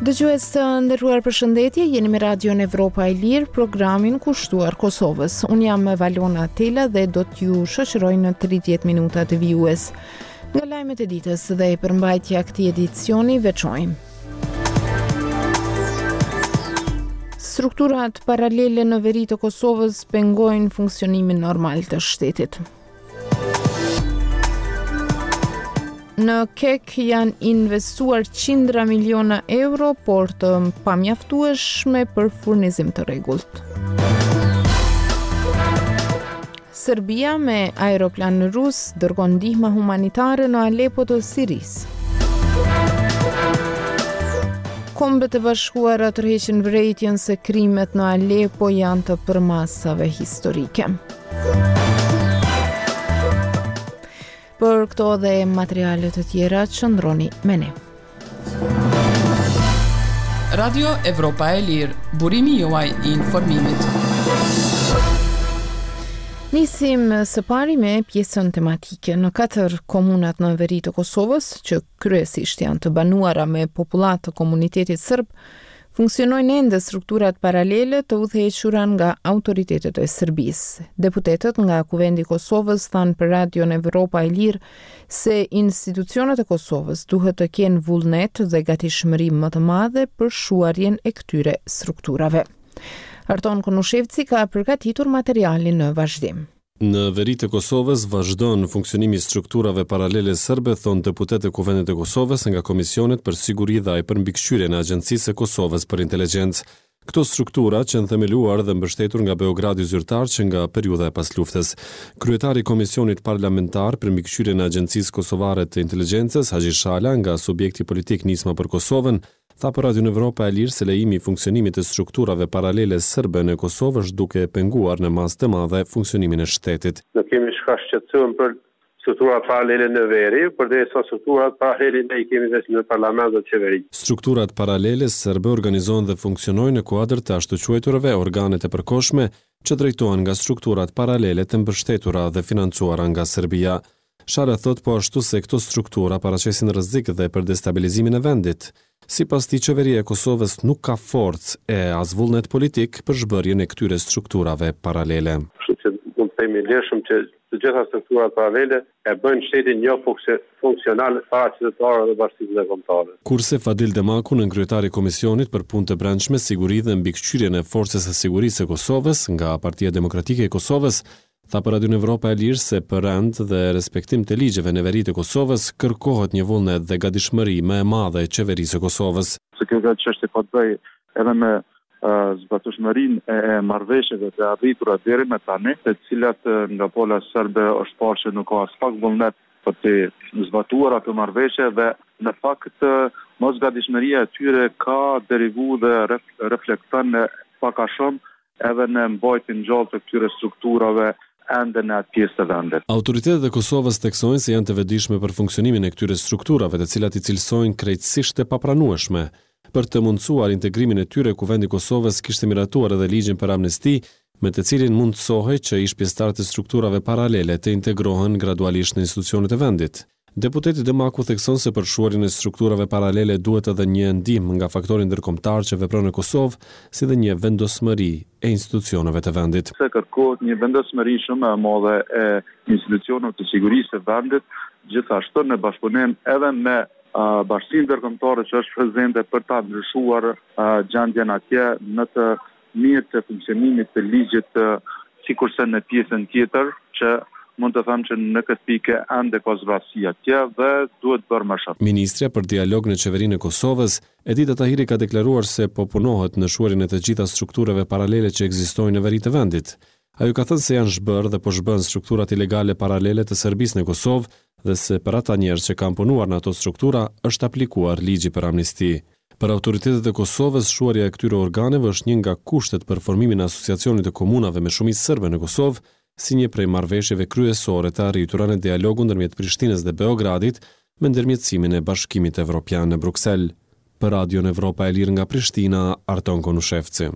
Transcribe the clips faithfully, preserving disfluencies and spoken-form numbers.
Dëgjues të nderuar, përshëndetje, jeni me Radion Evropa e Lirë, programin kushtuar Kosovës. Unë jam Valona Tela dhe do t'ju shoqëroj në tridhjetë minuta të vijues. Nga lajmet e ditës dhe përmbajtja këtij edicioni veçojmë. Strukturat paralele në veri të Kosovës pengojnë funksionimin normal të shtetit. Në Kek janë investuar qindra miliona euro, por të pamjaftueshme për furnizim të rregullt. Serbia me aeroplan rus dërgon ndihmë humanitare në Alepo të Sirisë. Kombet e Bashkuara tërheqin vërejtjen se krimet në Alepo janë të përmasave historike. Për këto dhe materiale të tjera, qëndroni me ne. Radio Evropa e Lirë, burimi juaj i informimit. Nisim së pari me pjesën tematike. Në katër komunat në veri të Kosovës, që kryesisht janë të banuara me popullat të komunitetit serb, funksionojnë ende strukturat paralele të udhëhequra nga autoritetet e Serbisë. Deputetët nga Kuvendi i Kosovës thanë për Radion Evropa e Lirë se institucionet e Kosovës duhet të kenë vullnet dhe gatishmëri më të madhe për shuarjen e këtyre strukturave. Arton Konushevci ka përgatitur materialin në vazhdim. Në veri të Kosovës vazhdon funksionimi i strukturave paralele serbe, thonë deputetë e Kuvendit të Kosovës nga Komisionet për Siguri dhe për mbikëqyrjen e Agjencisë së Kosovës për Inteligjencë. Këto struktura që janë themeluar dhe mbështetur nga Beogradi zyrtar që nga periudha e pasluftës. Kryetari i Komisionit Parlamentar për mbikëqyrjen e Agjencisë Kosovare të Inteligjencës, Haxhi Shala, nga subjekti politik Nisma për Kosovën, tha për Radion Evropa e Lirë se lejimi i funksionimit të strukturave paralele serbe në Kosovë është duke penguar në masë të madhe funksionimin e shtetit. Ne kemi shkaqetsuar për strukturat paralele në veri, përderisa strukturat paralele ne i kemi vetë në parlament dhe qeveri. Strukturat paralele serbe organizohen dhe funksionojnë në kuadër të ashtu quajturave organet e përkohshme që drejtohen nga strukturat paralele të mbështetura dhe financuara nga Serbia. Shala thot po ashtu se këto struktura paraqesin rrezik dhe për destabilizimin e vendit. Sipas tij, qeveria e Kosovës nuk ka forcë e as vullnet politik për zhbërjen e këtyre strukturave paralele. Kështu që mund të themi lehshëm që të gjitha strukturat paralele e bëjnë shtetin jo funksional para qytetarëve dhe bashkisë ndërkombëtare. Kurse Fadil Demaku, në kryetari i Komisionit për Punë të Brendshme, Siguri dhe Mbikëqyrjen e Forcës së Sigurisë së Kosovës nga Partia Demokratike e Kosovës, tha për Radion Evropa e Lirë se për rend dhe respektim të ligjeve në veri të Kosovës kërkohet një vullnet dhe gatishmëri më e madhe e qeverisë së Kosovës. Se kjo çështje ka të bëjë edhe me uh, zbatueshmërinë e marrëveshjeve të arritura deri më tani, të cilat nga pola serbe është parë që nuk ka as pak vullnet për të zbatuar ato marrëveshje dhe në fakt mos gatishmëria e tyre ka derivuar dhe ref, reflekton pak a shumë edhe në mbajtjen gjallë të këtyre strukturave ende në atë pjesë të vendit. Autoritetet e Kosovës theksojnë se janë të vetëdijshme për funksionimin e këtyre strukturave, të cilat i cilësojnë krejtësisht të papranueshme. Për të mundësuar integrimin e tyre, Kuvendi i Kosovës kishte miratuar edhe ligjin për amnesti, me të cilin mundësohej që ish pjesëtarë të strukturave paralele të integrohen gradualisht në institucionet e vendit. Deputeti Demaku thekson se për shuarjen e strukturave paralele duhet edhe një ndihmë nga faktori ndërkombëtar që vepron në Kosovë, si dhe një vendosmëri e institucioneve të vendit. Se kërkohet një vendosmëri shumë e madhe e institucioneve të sigurisë të vendit, gjithashtu në bashkëpunim edhe me uh, bashkinë ndërkombëtare që është prezente për ta ndryshuar uh, gjendjen atje në të mirë të funksionimit të ligjit, uh, sikurse në pjesën tjetër që mund të them që në këtë pikë ende ka zvarësi atje dhe duhet bërë më shumë. Ministrja për dialog në qeverinë e Kosovës, Edita Tahiri, ka deklaruar se po punohet në shuarjen e të gjitha strukturave paralele që ekzistojnë në veri të vendit. Ajo ka thënë se janë zhbërë dhe po zhbën strukturat ilegale paralele të Serbisë në Kosovë dhe se për ata njerëz që kanë punuar në ato struktura është aplikuar ligji për amnesti. Për autoritetet e Kosovës, shuarja e këtyre organeve është një nga kushtet për formimin e asociacionit të komunave me shumicë serbe në Kosovë, si një prej marrëveshjeve kryesore të arritura në dialogu ndërmjet Prishtinës dhe Beogradit me ndërmjetësimin e Bashkimit Evropian në Bruksel. Për Radion Evropa e Lirë nga Prishtina, Arton Konushevci.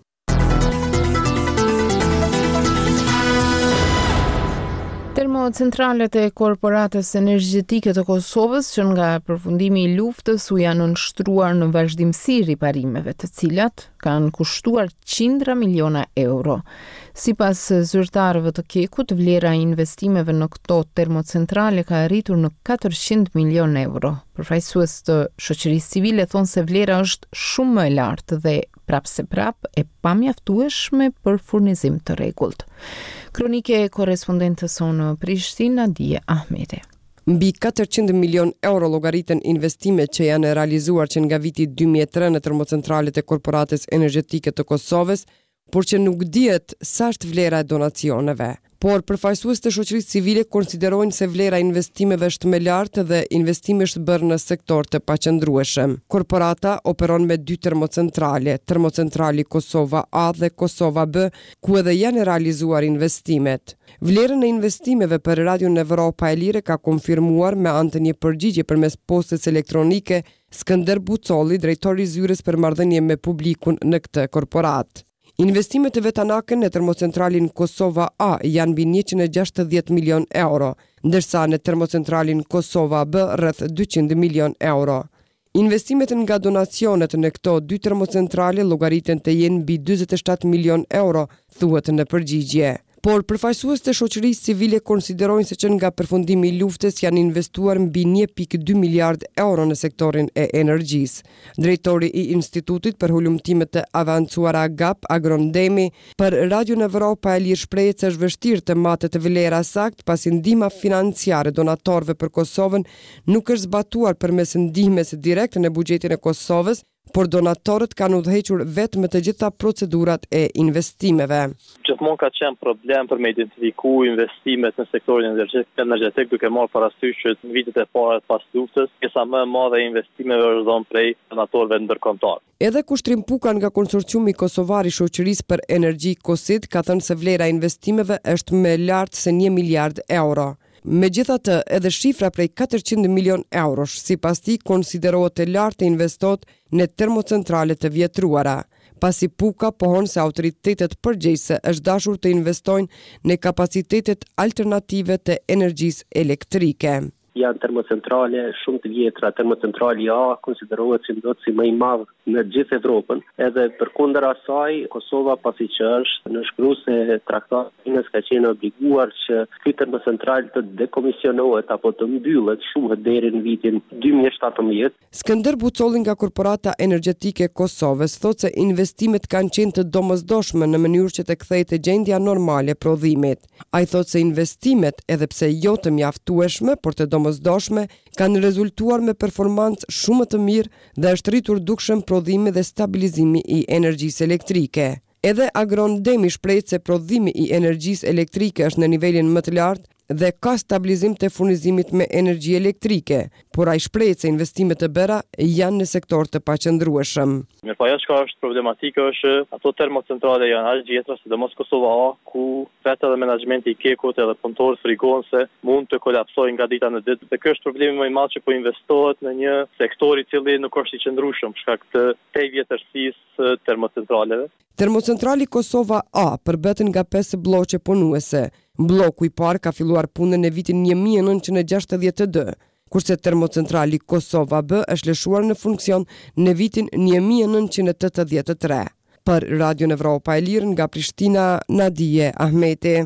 Termocentralet e korporatës energjetike të Kosovës që nga përfundimi i luftës u janë nënshtruar në vazhdimsi riparimeve, të cilat kanë kushtuar qindra miliona euro. Sipas zyrtarëve të Kekut, vlera e investimeve në këto termocentrale ka arritur në katërqind milion euro. Përfaqësues të shoqërisë civile thonë se vlera është shumë më e lartë dhe prap se prap e pamjaftueshme për furnizim të rregullt. Kronike e korrespondentës sonë Prishtinë, Nadije Ahmeti. Mbi katërqind milion euro llogaritën investimet që janë realizuar që nga viti dy mijë e tre në termocentralet e korporatës energjetike të Kosovës, por që nuk dihet sa është vlera e donacioneve. Por përfaqësues të shoqërisë civile konsiderojnë se vlera e investimeve është më lartë dhe investimi është bërë në sektor të paqëndrueshëm. Korporata operon me dy termocentrale, termocentrali Kosova A dhe Kosova B, ku edhe janë realizuar investimet. Vlerën e investimeve për Radion Evropa e Lire ka konfirmuar me anë të një përgjigje përmes postës elektronike Skënder Bucolli, drejtori i zyrës për marrëdhënie me publikun në këtë korporat. Investimet e vetanake në termocentralin Kosova A janë mbi njëqind e gjashtëdhjetë milion euro, ndërsa në termocentralin Kosova B rreth dyqind milion euro. Investimet nga donacionet në këto dy termocentrale llogariten të jenë mbi dyzet e shtatë milion euro, thuhet në përgjigje. Por përfaqësues të shoqërisë civile konsiderojnë se që nga përfundimi i luftës janë investuar mbi një pikë dy miliard euro në sektorin e energjisë. Drejtori i Institutit për Hulumtime të Avancuara GAP, Agrondemi, për Radion Evropa e Lirë shprehet se është vështirë të matet vlera sakt pasi ndihma financiare donatorëve për Kosovën nuk është zbatuar përmes ndihmës direkte në buxhetin e Kosovës, por donatorët kanë udhëhequr vetëm të gjitha procedurat e investimeve. Gjithmonë ka qenë problem për me identifiku investimet në sektorin energjetik, duke marrë parasysh që në vitet e para pas luftës, pjesa më e madhe e investimeve është dhënë prej donatorëve ndërkombëtar. Edhe Kushtrim Puka nga konsorciumi kosovar i shoqërisë për energji KOSIT ka thënë se vlera e investimeve është më e lartë se një miliard euro. Megjithatë, edhe shifra prej katërqind milion eurosh, sipas tij konsiderohet e lartë të investohet në termocentrale të vjetruara. Pasi Puka pohon se autoritetet përgjegjëse është dashur të investojnë në kapacitetet alternative të energjisë elektrike. Janë termocentrale shumë të vjetra. Termocentrali A konsiderohet si ndot si më i madh në gjithë Evropën, edhe përkundër asaj Kosova pasi që është në shkruese e traktatit ka qenë obliguar që ky termocentral të dekomisionohet apo të mbyllet shumë deri në vitin dy mijë e shtatëmbëdhjetë. Skënder Bucolli nga Korporata Energjetike e Kosovës thotë se investimet kanë qenë të domosdoshme në mënyrë që të kthehet te gjendja normale e prodhimit. Ai thotë se investimet, edhe pse jo të mjaftueshme, por të domosdoshme, kanë rezultuar me performancë shumë të mirë dhe është rritur dukshëm prodhimi dhe stabilizimi i energjisë elektrike. Edhe Agrondemi shprehet se prodhimi i energjisë elektrike është në nivelin më të lartë dhe ka stabilizim të furnizimit me energji elektrike, por ai shprehet se investimet e bëra janë në sektor të paqëndrueshëm. Mirë, po ajo që është problematike është ato termocentrale janë aq vjetra, sidomos Kosova A, ku vetë edhe menaxhmenti i Kekut edhe punëtorët frikojnë se mund të kolapsojnë nga dita në ditë. Dhe ky është problemi më i madh që po investohet në një sektor i cili nuk është i qëndrueshëm për shkak të tej vjetërsisë termocentraleve. Termocentrali Kosova A përbëhet nga pesë blloqe punuese. Bloku i parë ka filluar punën në vitin një mijë e nëntëqind e gjashtëdhjetë e dy, kurse termocentrali Kosova B është lëshuar në funksion në vitin një mijë e nëntëqind e tetëdhjetë e tre. Për Radion Evropa e Lirë nga Prishtina, Nadije Ahmeti.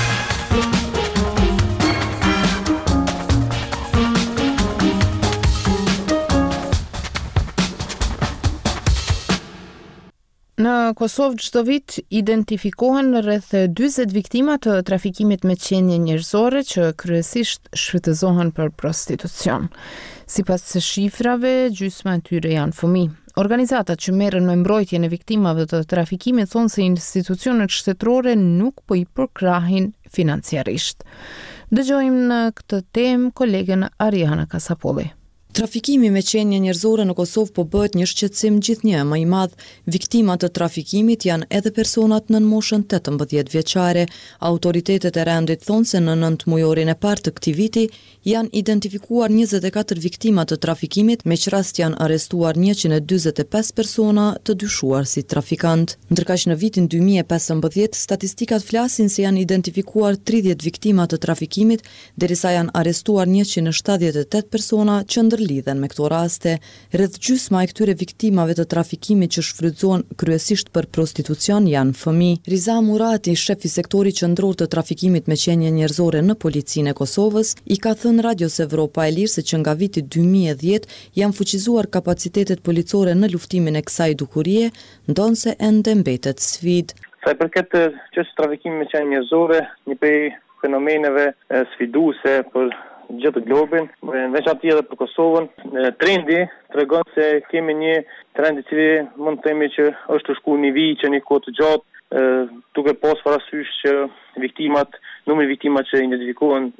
Në Kosovë çdo vit identifikohen rreth dyzet viktima të trafikimit me qenie njerëzore që kryesisht shfrytëzohen për prostitucion. Sipas shifrave, gjysma e tyre janë fëmijë. Organizatat që merren me mbrojtjen e viktimave të trafikimit thonë se institucionet shtetërore nuk po i përkrahin financiarisht. Dëgjojmë në këtë temë kolegen Ariana Kasapolli. Trafikimi me qenie njerëzore në Kosovë po bëhet një shqetësim gjithnjë më i madh. Viktimat të trafikimit janë edhe personat nën moshën tetëmbëdhjetë vjeçare. Autoritetet e rendit thonë se në nëntë mujorin e parë të këtij viti janë identifikuar njëzet e katër viktima të trafikimit, me që rast janë arrestuar njëqind e dyzet e pesë persona të dyshuar si trafikant. Ndërkaq në vitin dy mijë e pesëmbëdhjetë statistikat flasin se janë identifikuar tridhjetë viktima të trafikimit, derisa janë arrestuar njëqind e shtatëdhjetë e tetë persona që lidhen me këto raste. Rreth gjysma e këtyre viktimave të trafikimit që shfrytëzohen kryesisht për prostitucion janë fëmijë. Riza Murati, shef i sektorit qendror të trafikimit me qenie njerëzore në policinë e Kosovës, i ka thënë Radios Evropa e Lirë se që nga viti dy mijë e dhjetë janë fuqizuar kapacitetet policore në luftimin e kësaj dukurie, ndonse ende mbetet sfidë. Sa i përket çështës trafikimit me qenie njerëzore, një prej fenomeneve sfiduese për gjithë globin, veçanërisht edhe për Kosovën. Trendi tregon se kemi një trend i cili mund të themi që është të shkuar në vijë që një kohë të gjatë, duke pas parasysh që viktimat, numri viktimat që identifikohen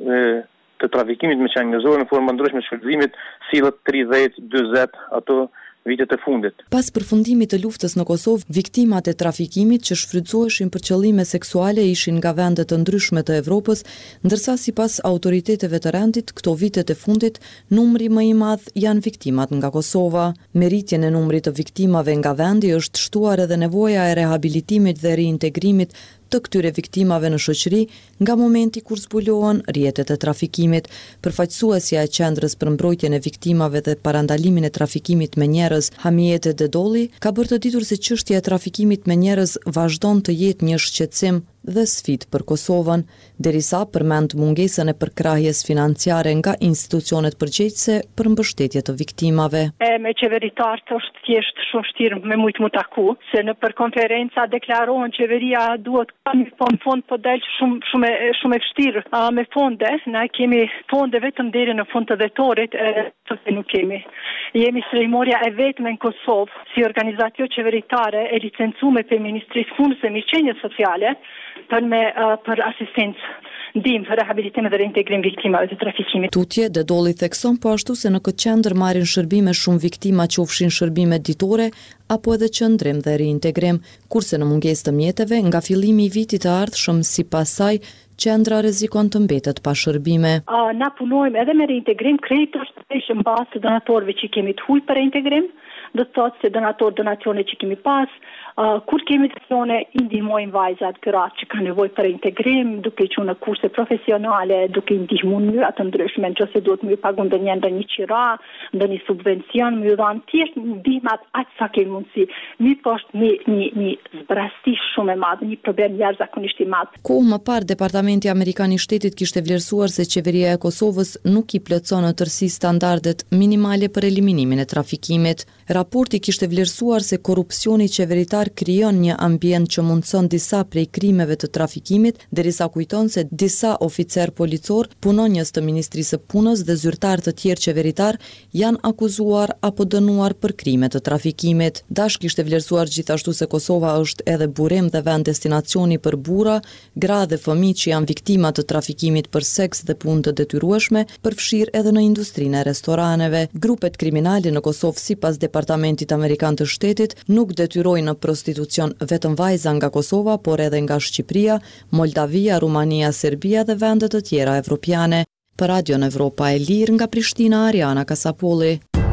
të trafikimit me qenie njerëzore në forma ndryshme shfrytëzimit sillet tridhjetë njëzet ato vitet e fundit. Pas përfundimit të luftës në Kosovë, viktimat e trafikimit që shfrytëzoheshin për qëllime seksuale ishin nga vende të ndryshme të Evropës, ndërsa sipas autoriteteve të rendit, këto vitet e fundit, numri më i madh janë viktimat nga Kosova. Me rritjen e numrit të viktimave nga vendi është shtuar edhe nevoja e rehabilitimit dhe reintegrimit të këtyre viktimave në shoqëri nga momenti kur zbulohen rrjetet e trafikimit. Përfaqësuesja e qendrës për mbrojtjen e viktimave dhe parandalimin e trafikimit me njerëz, Hamiyete Dedolli, ka bërë të ditur se çështja e trafikimit me njerëz vazhdon të jetë një shqetësim dhe sfidë për Kosovën, derisa përmend mungesën e përkrahjes financiare nga institucionet përgjegjëse për mbështetje të viktimave. E, me qeveritarët është thjesht shumë vështirë me mujt mu taku, se në për konferenca deklarohen qeveria duhet ka një fond, fond po del shumë shumë shumë e vështirë a, me fonde. Na kemi fonde vetëm deri në fund të dhetorit, e të nuk kemi. Jemi strehimorja e vetme në Kosovë si organizacion qeveritare e licencuar për Ministrisë Punës dhe Mirëqenies Sociale për me uh, për asistencë, ndihmë për rehabilitim dhe reintegrim viktimave të trafikimit. Tutje Dedolli thekson po ashtu se në këtë qendër marrin shërbime shumë viktima qofshin shërbime ditore apo edhe qëndrim dhe reintegrim, kurse në mungesë të mjeteve nga fillimi i vitit të ardhshëm sipas saj qendra rrezikon të mbetet pa shërbime. Uh, na punojmë edhe me reintegrim, krediti është në bazë të donatorëve që kemi të huaj për reintegrim, do të thotë se donator donacione që kemi pas, uh, kur kemi donacione i ndihmojmë vajzat gratë që kanë nevojë për integrim, duke i qenë në kurse profesionale, duke i ndihmuar në mënyra të ndryshme, nëse duhet më pagu ndonjë ndonjë qira, ndonjë subvencion, më dhanë thjesht ndihmat aq sa kemi mundësi. Mi po është një një një zbrasti shumë e madhe, një problem jashtëzakonisht i madh. Kohë më parë Departamenti Amerikan i Shtetit kishte vlerësuar se qeveria e Kosovës nuk i plotson në tërësi standardet minimale për eliminimin e trafikimit. Raporti kishte vlerësuar se korrupsioni qeveritar krijon një ambient që mundson disa prej krimeve të trafikimit, derisa kujton se disa oficer policor, punonjës të Ministrisë së Punës dhe zyrtar të tjerë qeveritar janë akuzuar apo dënuar për krime të trafikimit. Dash kishte vlerësuar gjithashtu se Kosova është edhe burim dhe vend destinacioni për burra, gra dhe fëmijë që janë viktima të trafikimit për seks dhe punë të detyrueshme, përfshirë edhe në industrinë e restoraneve. Grupet kriminale në Kosovë sipas Departamentit Amerikan të Shtetit nuk detyrojnë në prostitucion vetëm vajza nga Kosova, por edhe nga Shqipëria, Moldavia, Rumania, Serbia dhe vendet të tjera evropiane. Për Radion Evropa e Lirë nga Prishtina, Ariana Kasapolli.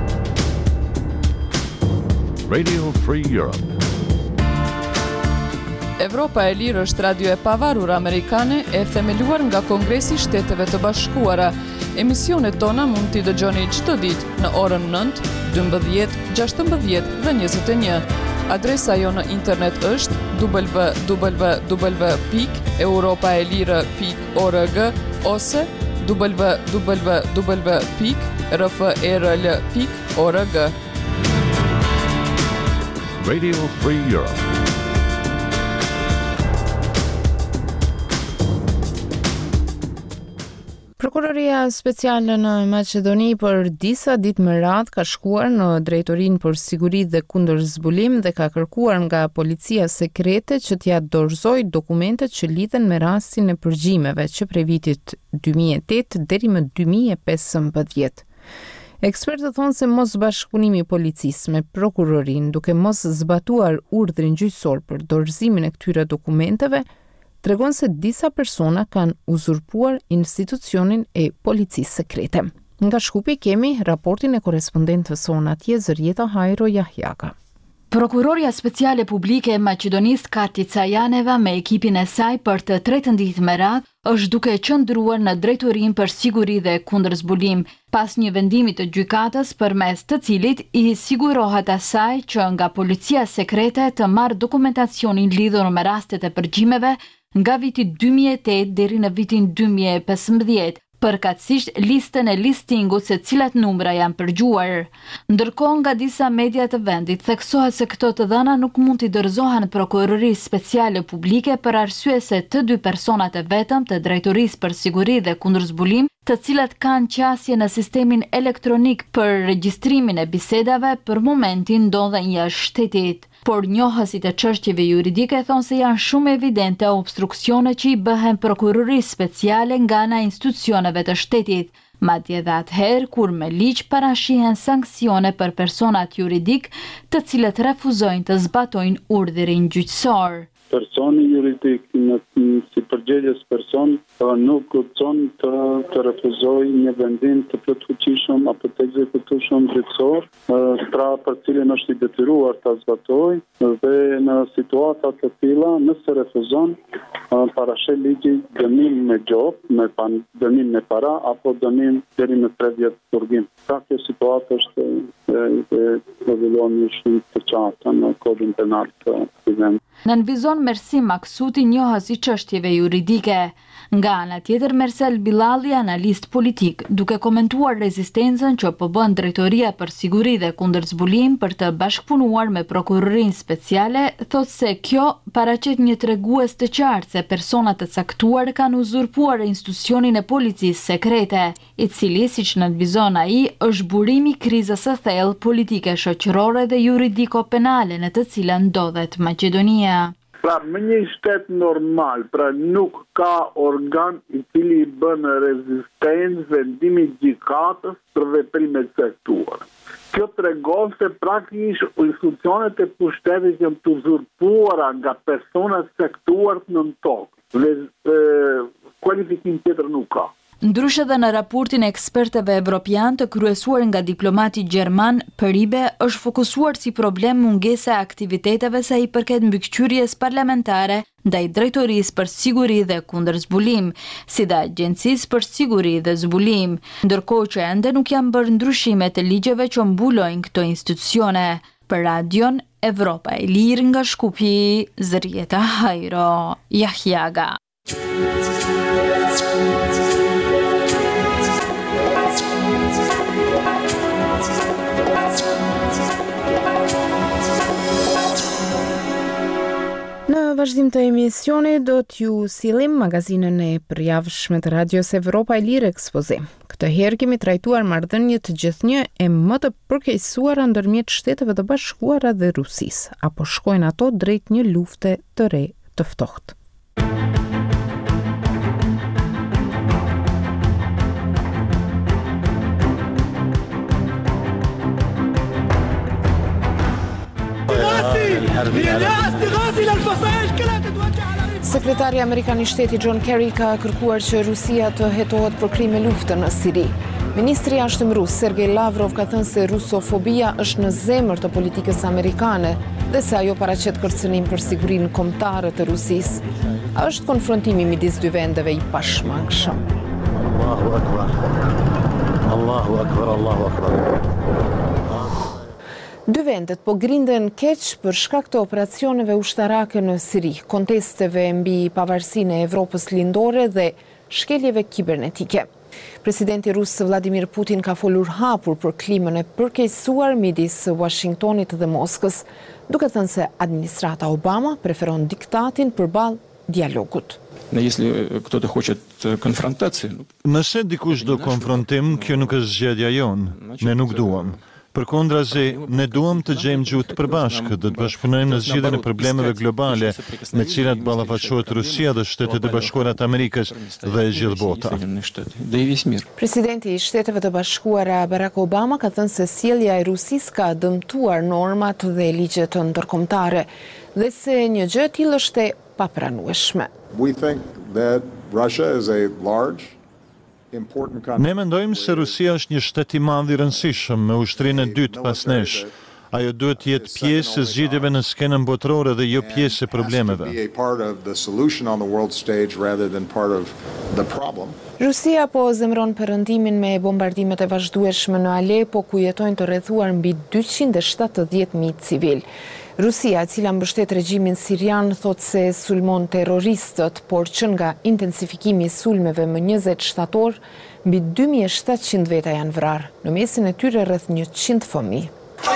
Radio Free Europe. Evropa e Lirë është radio e pavarur amerikane e themeluar nga Kongresi i Shteteve të Bashkuara. Emisionet tona mund t'i dëgjoni çdo ditë në orën nëntë, dymbëdhjetë, gjashtëmbëdhjetë dhe njëzet e një. Adresa jo në internet është w w w pikë europaelire pikë org ose w w w pikë r f e r l pikë org. Radio Free Europe. Prokuroria speciale në Maqedoni për disa ditë më radh ka shkuar në Drejtorinë për Siguri dhe Kundër Zbulim dhe ka kërkuar nga policia sekrete që t'ia dorëzojë dokumentet që lidhen me rastin e përgjimeve që prej vitit dy mijë e tetë deri më dy mijë e pesëmbëdhjetë. Ekspertët thonë se mos bashkëpunimi i policisë me prokurorin duke mos zbatuar urdhrin gjyqësor për dorëzimin e këtyre dokumenteve tregon se disa persona kanë uzurpuar institucionin e policisë sekrete. Nga Shkupi kemi raportin e korespondentës sonë atje Zërieta Hajro Jahjaka. Prokuroria Speciale Publike e Maqedonisë Kati Cajaneva me ekipin e saj për të tretën ditë me radhë është duke qëndruar në drejtorinë për siguri dhe kundërzbulim, pas një vendimi të gjykatës përmes të cilit i sigurohet asaj që nga policia sekrete të marrë dokumentacionin lidhur me rastet e përgjimeve nga viti dy mijë e tetë deri në vitin dy mijë e pesëmbëdhjetë, përkatësisht listën e listingut se cilat numra janë përgjuar. Ndërkohë nga disa media të vendit theksohet se këto të dhëna nuk mund t'i dorëzohen Prokurorisë Speciale Publike për arsye se të dy personat e vetëm të Drejtorisë për Siguri dhe Kundërzbulim, të cilat kanë qasje në sistemin elektronik për regjistrimin e bisedave, për momentin ndodhen jashtë shtetit. Por njohësit e çështjeve juridike thonë se janë shumë evidente obstruksione që i bëhen prokurorisë speciale nga ana e institucioneve të shtetit, madje edhe atëherë kur me ligj parashihen sanksione për personat juridik të cilët refuzojnë të zbatojnë urdhrin gjyqësor. Personi juridik në si përgjegjës person nuk guxon të, të refuzojë një vendim të plotfuqishëm apo të ekzekutueshëm gjyqësor, pra për cilin është i detyruar ta zbatojë dhe në situata të tilla nëse refuzon parashë ligji dënim me gjop, me pan, dënim me para apo dënim deri në tre vjet burgim. Pra kjo situatë është rregulluar shumë të qartë në kodin penal të vendit. Nënvizon Mersim Maksuti, njohës i çështjeve juridike. Nga ana tjetër, Mersel Bilalli, analist politik, duke komentuar rezistencën që po bën Drejtoria për Siguri dhe Kundërzbulim për të bashkëpunuar me Prokurorinë Speciale, thotë se kjo paraqet një tregues të qartë se personat të caktuar kanë uzurpuar institucionin e policisë sekrete, i cili, siç nënvizon ai, është burimi i krizës së thellë politike, shoqërore dhe juridiko-penale në të cilën ndodhet Maqedonia. Pra, me një shtet normal, pra nuk ka organ i cili i bën rezistencë vendimit gjykatës për veprimet caktuara. Kjo tregon se praktikisht institucionet e pushtetit janë të uzurpuara nga personat caktuar në tokë dhe e, kualifikim tjetër nuk ka. Ndryshe dhe në raportin e ekspertëve evropian të kryesuar nga diplomati gjerman, Përibe është fokusuar si problem mungesa e aktiviteteve sa i përket mbikëqyrjes parlamentare ndaj Drejtorisë për Siguri dhe Kundërzbulim, si dhe Agjencisë për Siguri dhe Zbulim, ndërkohë që ende nuk janë bërë ndryshime të ligjeve që mbulojnë këto institucione. Për Radion Evropa e Lirë nga Shkupi, Zërieta Hajro Jahjaga. Në vazhdim të emisionit do t'ju sillim magazinën e përjavshme të Radios Evropa e Lirë Ekspozim. Këtë herë kemi trajtuar marrëdhëniet të gjithnjë e më të përkeqësuara ndërmjet Shteteve të Bashkuara dhe Rusisë, apo shkojnë ato drejt një lufte të re të ftohtë. Sekretari Amerikan i Shtetit John Kerry ka kërkuar që Rusia të hetohet për krime lufte në Siri. Ministri i Jashtëm rus Sergej Lavrov ka thënë se rusofobia është në zemër të politikës amerikane dhe se ajo paraqet kërcënim për sigurinë kombëtare të Rusisë. A është konfrontimi midis dy vendeve i pashmangshëm. Allahu akbar. Allahu akbar, Allahu akbar. Dy vendet po grinden keq për shkak të operacioneve ushtarake në Siri, kontesteve mbi pavarësinë e Evropës lindore dhe shkeljeve kibernetike. Presidenti rus Vladimir Putin ka folur hapur për klimën e përkeqësuar midis Washingtonit dhe Moskës, duke thënë se administrata Obama preferon diktatin përballë dialogut. Если кто-то хочет конфронтации. Nëse dikush do konfrontim, kjo nuk është zgjedhja jon. Ne nuk duam. Përkundrazi, ne duam të gjejmë gjuhë të përbashkët, dhe të bashkëpunojmë në zgjidhjen e problemeve globale me të cilat ballafaqohet Rusia dhe Shtetet e Bashkuara të Amerikës dhe gjithë bota. Presidenti i Shteteve të Bashkuara Barack Obama ka thënë se sjellja e Rusisë ka dëmtuar normat dhe ligjet ndërkombëtare dhe se një gjë e tillë është e papranueshme. We think that Russia is a large Ne mendojmë se Rusia është një shtet i madh i rëndësishëm me ushtrinë e dytë pas nesh. Ajo duhet të jetë pjesë e zgjidhjeve në skenën botërore dhe jo pjesë e problemeve. Rusia po zemron perëndimin me bombardimet e vazhdueshme në Alepo, ku jetojnë të rrethuar mbi dyqind e shtatëdhjetë mijë civil. Rusia, e cila mbështet regjimin sirian, thot se sulmon terroristët, por që nga intensifikimi i sulmeve më njëzet shtator, mbi dy mijë e shtatëqind veta janë vrarë, në mesin e tyre rreth njëqind fëmijë.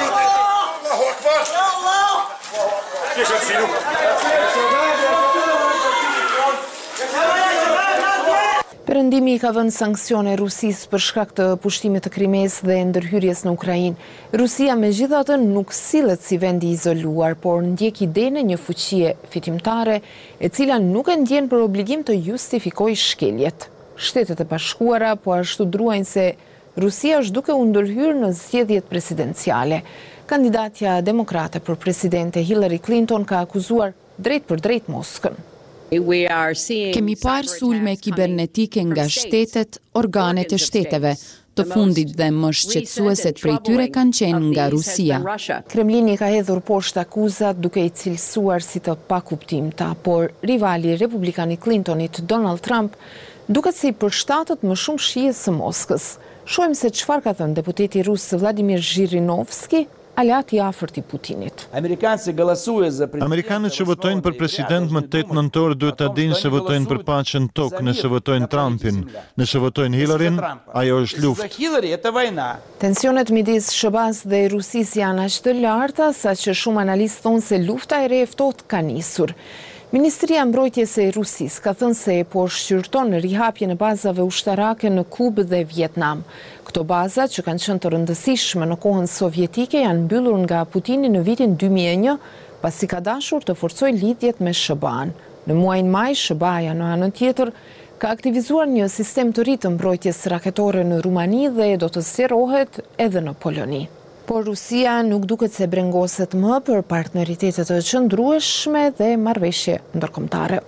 Perëndimi i ka vënë sanksione Rusisë për shkak të pushtimit të Krimes dhe ndërhyrjes në Ukrainë. Rusia megjithatë nuk sillet si vend i izoluar, por ndjek idenë e një fuqie fitimtare, e cila nuk e ndjen për obligim të justifikojë shkeljet. Shtetet e Bashkuara po ashtu druajnë se Rusia është duke u ndërhyrë në zgjedhjet presidenciale. Kandidatja demokrate për presidente Hillary Clinton ka akuzuar drejt për drejt Moskën. Kemi parë sulme kibernetike nga shtetet, organet e shteteve. Të fundit dhe më shqetësueset prej tyre kanë qenë nga Rusia. Kremlini ka hedhur poshtë akuzat duke i cilësuar si të pakuptimta, por rivali republikan i Clintonit, Donald Trump, duket se i përshtatet më shumë shijes së Moskës. Shohim se çfarë ka thënë deputeti rus Vladimir Zhirinovski, aleat i afërt i Putinit. Amerikanët që votojnë për president më tetë nëntor duhet ta dinë se votojnë për paqen tokë nëse votojnë Trumpin. Nëse votojnë Hillaryn, ajo është luftë. Tensionet midis S B A-s dhe Rusisë janë aq të larta saqë shumë analistë thonë se lufta e re e ftohtë ka nisur. Ministria e Mbrojtjes e Rusisë ka thënë se po shqyrton rihapjen e bazave ushtarake në Kubë dhe Vietnam. Këto baza, që kanë qenë të rëndësishme në kohën sovjetike, janë mbyllur nga Putini në vitin dy mijë e një, pasi ka dashur të forcojë lidhjet me S B A-n. Në muajin maj, S B A-ja në anën tjetër ka aktivizuar një sistem të ri të mbrojtjes raketore në Rumani dhe do të zgjerohet edhe në Poloni. Por Rusia nuk duket se brengoset më për partneritetet të qëndrueshme dhe marrëveshje ndërkombëtare.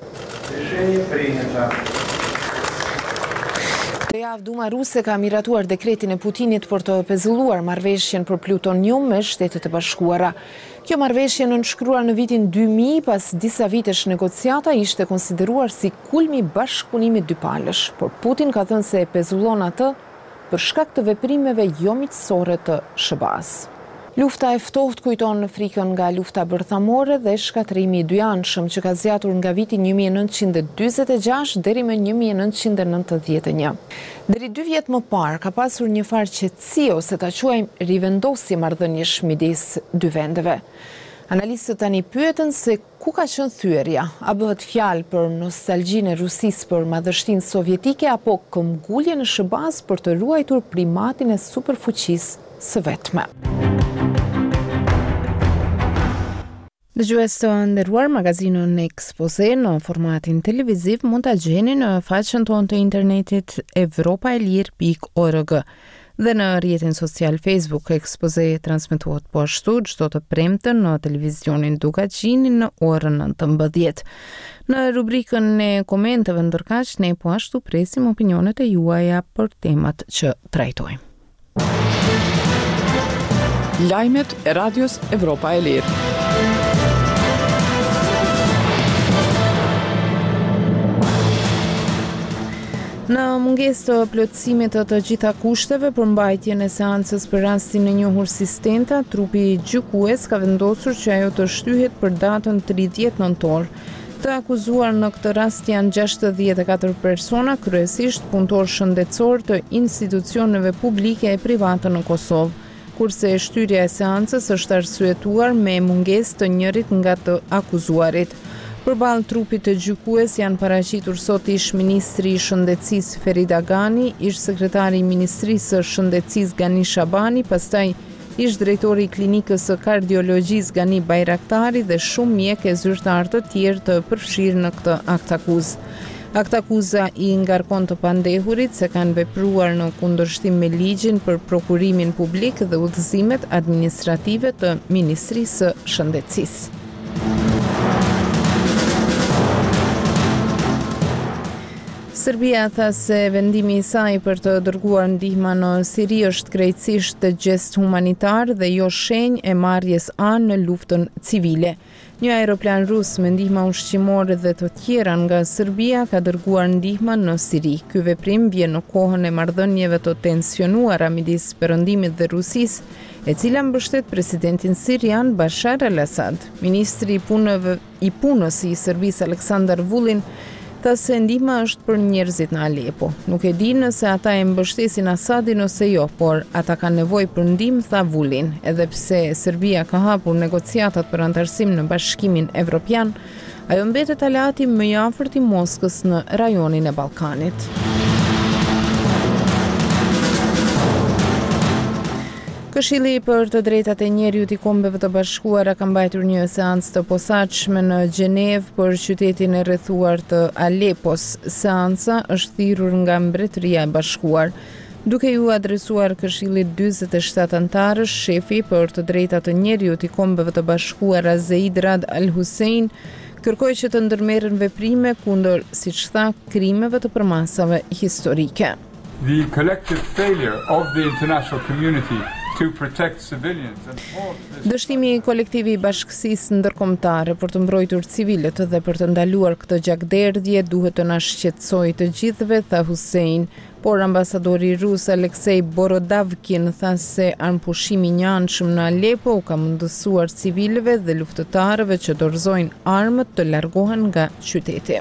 Këtë javë Duma ruse ka miratuar dekretin e Putinit për të pezulluar marrëveshjen për plutonium me Shtetet e Bashkuara. Kjo marrëveshje nënshkruar në vitin dy mijë pas disa vitesh negociata ishte konsideruar si kulmi i bashkëpunimit dypalësh, por Putin ka thënë se e pezullon atë për shkak të veprimeve jo miqësore të S B A-s. Lufta e ftohtë kujton frikën nga lufta bërthamore dhe shkatrimi i dyanshëm që ka zgjatur nga viti një mijë e nëntëqind e dyzet e gjashtë deri më një mijë e nëntëqind e nëntëdhjetë e një. Deri dy vjet më parë ka pasur një farë qetësie ose ta quajmë rivendosje marrëdhëniesh midis dy vendeve. Analistët tani pyeten se ku ka qenë thyerja, a bëhet fjalë për nostalgjinë e Rusisë për madhështinë sovjetike apo këmbgulje në S B A-s për të ruajtur primatin e superfuqisë së vetme. Dëgjues të nderuar, magazinën Expose në formatin televiziv mund ta gjeni në faqen tonë të internetit evropaelir pikë org. Dhe në rrjetin social Facebook, Expose transmetohet po ashtu çdo të premten në televizionin Dukagjini në orën nëntëmbëdhjetë. Në rubrikën e komenteve ndërkaq ne po ashtu presim opinionet e juaja për temat që trajtojmë. Lajmet e Radios Evropa e Lirë. Në mungesë të plotësimit të të gjitha kushteve për mbajtjen e seancës për rastin e njohur si Stenta, trupi gjykues ka vendosur që ajo të shtyhet për datën tridhjetë nëntor. Të akuzuar në këtë rast janë gjashtëdhjetë e katër persona, kryesisht punëtor shëndetësor të institucioneve publike e private në Kosovë, kurse shtyria e seancës është arsyetuar me mungesë të njërit nga të akuzuarit. Përballë trupit të gjykues janë paraqitur sot ish ministri i shëndetësisë Ferid Agani, ish sekretari i ministrisë së shëndetësisë Gani Shabani, pastaj ish drejtori i klinikës së kardiologjisë Gani Bayraktari dhe shumë mjekë e zyrtar të tjerë të përfshirë në këtë akt akuzë. Akt akuza i ngarkon të pandehurit se kanë vepruar në kundërshtim me ligjin për prokurimin publik dhe udhëzimet administrative të Ministrisë së Shëndetësisë. Serbia tha se vendimi i saj për të dërguar ndihma në Siri është krejtësisht gest humanitar dhe jo shenjë e marrjes anë në luftën civile. Një aeroplan rus me ndihma ushqimore dhe të tjera nga Serbia ka dërguar ndihma në Siri. Ky veprim vjen në kohën e marrëdhënieve të tensionuara midis Perëndimit dhe Rusisë, e cila mbështet presidentin sirian Bashar al-Assad. Ministri i punëve i punës i Serbisë Aleksandar Vulin tha se ndihma është për njerëzit në Alepo. Nuk e di nëse ata e mbështesin Asadin ose jo, por ata kanë nevojë për ndihmë, tha Vulin. Edhe pse Serbia ka hapur negociatat për antarësim në Bashkimin Evropian, ajo mbetet aleati më i afërt i Moskës në rajonin e Ballkanit. Këshilli për të drejtat e njerëzit i Kombeve të Bashkuara ka mbajtur një seancë të posaçme në Gjenevë për qytetin e rrethuar të Alepos. Seanca është thirrur nga Mbretëria e Bashkuar. Duke ju adresuar Këshillit dyzet e shtatë antarësh, shefi për të drejtat të njerëzit i Kombeve të Bashkuara Zeid Rad Al Hussein kërkoi që të ndërmerren veprime kundër, siç tha, krimeve të përmasave historike. The collective failure of the international community to protect civilians and Dështimi kolektiv i bashkësisë ndërkombëtare për të mbrojtur civilët dhe për të ndaluar këtë gjakderdhje duhet të na shqetësojë të gjithëve, tha Hussein, por ambasadori rus Aleksej Borodavkin tha se armpushimi i njëanshëm në Alepo u ka mundësuar civilëve dhe luftëtarëve që dorëzojnë armët të largohen nga qyteti.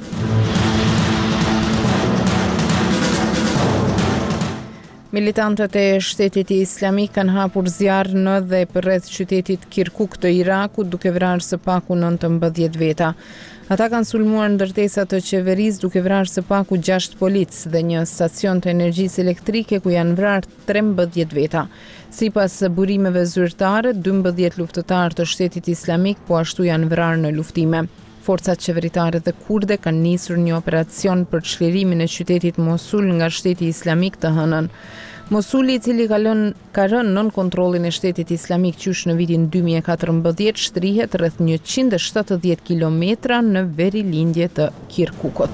Militantët e shtetit islamik kanë hapur zjarr në dhe përreth qytetit Kirkuk të Irakut duke vrarë së paku nëntëmbëdhjetë veta. Ata kanë sulmuar ndërtesa të qeverisë duke vrarë së paku gjashtë policë dhe një stacion të energjisë elektrike ku janë vrarë trembëdhjetë veta. Sipas burimeve zyrtare, dymbëdhjetë luftëtarë të shtetit islamik po ashtu janë vrarë në luftime. Forcat qeveritare dhe kurde kanë nisur një operacion për çlirimin e qytetit Mosul nga shteti islamik të hënën. Mosuli, i cili ka lënë ka rënë nën kontrollin e shtetit islamik qysh në vitin dy mijë e katërmbëdhjetë, shtrihet rreth njëqind e shtatëdhjetë kilometra në verilindje të Kirkukut.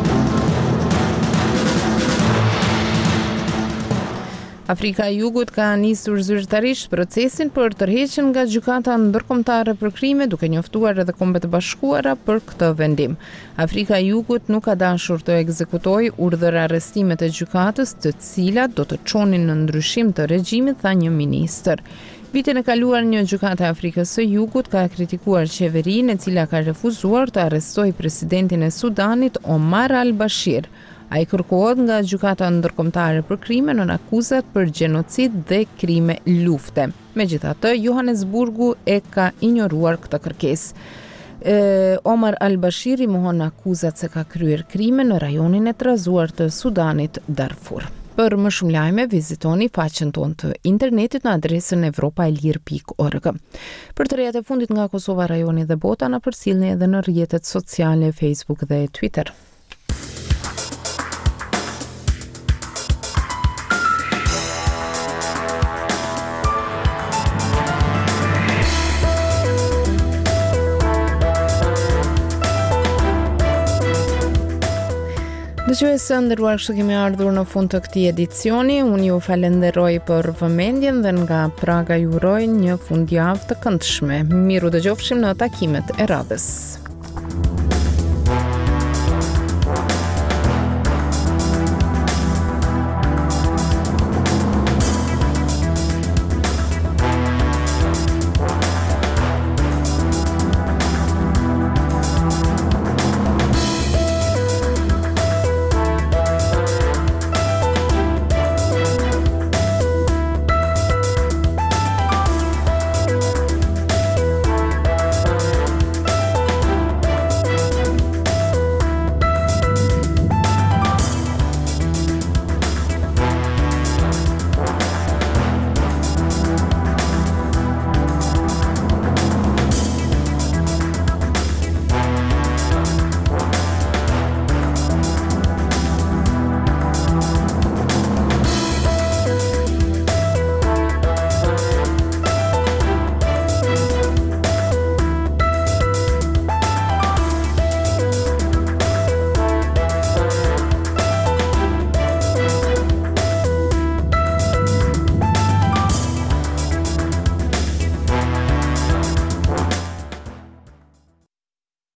Afrika e Jugut ka nisur zyrtarisht procesin për tërheqjen nga gjykata ndërkombëtare për krime, duke njoftuar edhe Kombet e Bashkuara për këtë vendim. Afrika e Jugut nuk ka dashur të ekzekutojë urdhër arrestimet e gjykatës, të cilat do të çonin në ndryshim të regjimit, tha një ministër. Vitin e kaluar një gjykate e Afrikës së Jugut ka kritikuar qeverinë e cila ka refuzuar të arrestojë presidentin e Sudanit Omar al-Bashir. Ai kërkohet nga gjykata ndërkombëtare për krime nën akuzat për gjenocid dhe krime lufte. Megjithatë, Johannesburgu e ka injoruar këtë kërkesë. Omar al-Bashir i mohon akuzat se ka kryer krime në rajonin e trazuar të Sudanit Darfur. Për më shumë lajme, vizitoni faqen tonë të internetit në adresën evropaelir pikë org. Për të rejat e fundit nga Kosova, rajoni dhe bota, na përcjellni edhe në rrjetet sociale Facebook dhe Twitter. Dëgjuesë nderuar, kështu kemi ardhur në fund të këtij edicioni. Unë ju falenderoj për vëmendjen dhe nga Praga ju uroj një fundjavë të këndshme. Miru dëgjofshim në takimet e radhës.